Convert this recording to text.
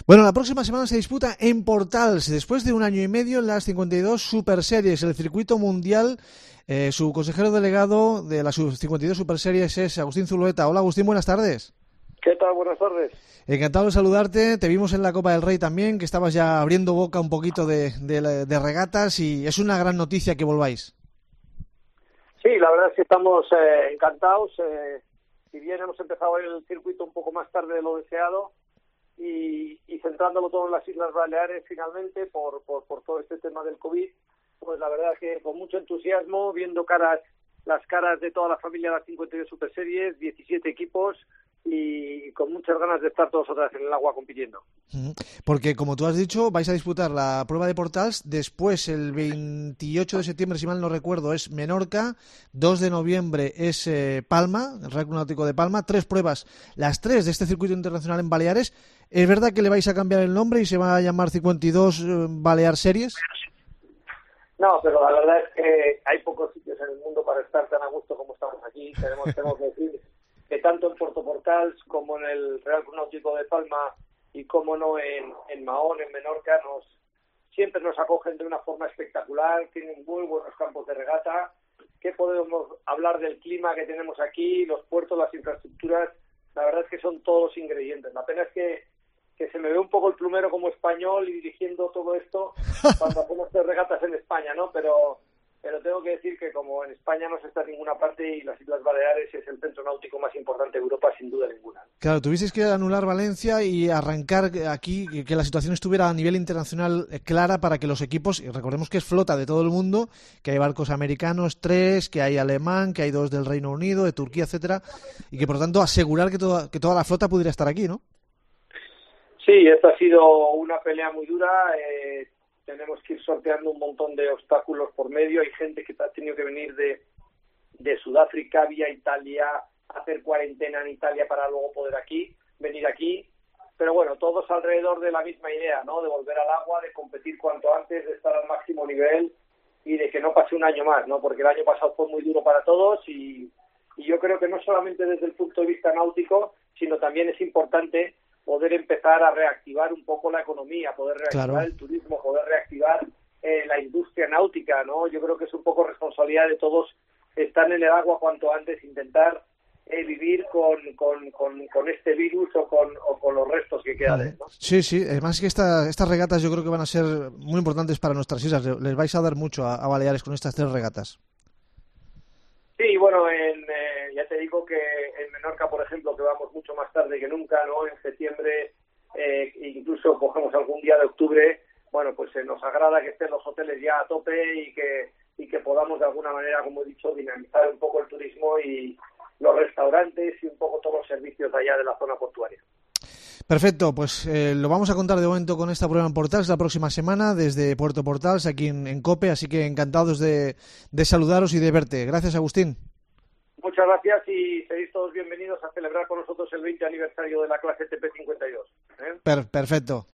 Bueno, la próxima semana se disputa en Portals, después de un año y medio, las 52 Super Series, el circuito mundial. Su consejero delegado de las 52 Super Series es Agustín Zulueta. Hola Agustín, buenas tardes. ¿Qué tal? Buenas tardes. Encantado de saludarte. Te vimos en la Copa del Rey también, que estabas ya abriendo boca un poquito de regatas, y es una gran noticia que volváis. Sí, la verdad es que estamos encantados. Si bien hemos empezado el circuito un poco más tarde de lo deseado y centrándolo todo en las Islas Baleares finalmente por todo este tema del COVID, pues la verdad es que con mucho entusiasmo, viendo las caras de toda la familia de las 52 Super Series, 17 equipos, y con muchas ganas de estar todos otra vez en el agua compitiendo. Porque, como tú has dicho, vais a disputar la prueba de Portals, después el 28 de septiembre, si mal no recuerdo, es Menorca, 2 de noviembre es Palma, el Real Club Náutico de Palma, 3 pruebas, las 3 de este circuito internacional en Baleares. ¿Es verdad que le vais a cambiar el nombre y se va a llamar 52 Balear Series? No, pero la verdad es que hay pocos sitios en el mundo para estar tan a gusto como estamos aquí. Tenemos que decir que tanto en Puerto Portals como en el Real Club Náutico de Palma y como no en Mahón, en Menorca, siempre nos acogen de una forma espectacular, tienen muy buenos campos de regata. ¿Qué podemos hablar del clima que tenemos aquí, los puertos, las infraestructuras? La verdad es que son todos los ingredientes. La pena es que se me ve un poco el plumero como español y dirigiendo todo esto cuando hacemos 3 regatas en España, ¿no? Pero tengo que decir que como en España no se está en ninguna parte y las Islas Baleares es el centro náutico más importante de Europa, sin duda ninguna. Claro, tuvisteis que anular Valencia y arrancar aquí, que la situación estuviera a nivel internacional clara para que los equipos, y recordemos que es flota de todo el mundo, que hay barcos americanos 3, que hay alemán, que hay 2 del Reino Unido, de Turquía, etcétera, y que por lo tanto asegurar que toda la flota pudiera estar aquí, ¿no? Sí, esta ha sido una pelea muy dura. Tenemos que ir sorteando un montón de obstáculos por medio. Hay gente que ha tenido que venir de Sudáfrica vía Italia, hacer cuarentena en Italia para luego poder venir aquí. Pero bueno, todos alrededor de la misma idea, ¿no? De volver al agua, de competir cuanto antes, de estar al máximo nivel y de que no pase un año más, ¿no? Porque el año pasado fue muy duro para todos y yo creo que no solamente desde el punto de vista náutico, sino también es importante poder empezar a reactivar un poco la economía, poder reactivar el turismo, poder reactivar la industria náutica, ¿no? Yo creo que es un poco responsabilidad de todos estar en el agua cuanto antes, intentar vivir con este virus o con los restos que quedan de él, ¿no? Sí, además que estas regatas yo creo que van a ser muy importantes para nuestras islas. Les vais a dar mucho a Baleares con estas 3 regatas. Sí, bueno, ya te digo que en Menorca, por ejemplo, que vamos mucho más tarde que nunca, ¿no? En septiembre, incluso cogemos algún día de octubre, bueno, pues nos agrada que estén los hoteles ya a tope y que podamos de alguna manera, como he dicho, dinamizar un poco el turismo y los restaurantes y un poco todos los servicios de allá de la zona portuaria. Perfecto, pues lo vamos a contar de momento con esta prueba en Portals la próxima semana desde Puerto Portals aquí en COPE, así que encantados de saludaros y de verte. Gracias, Agustín. Muchas gracias y seréis todos bienvenidos a celebrar con nosotros el 20 aniversario de la clase TP52. Perfecto.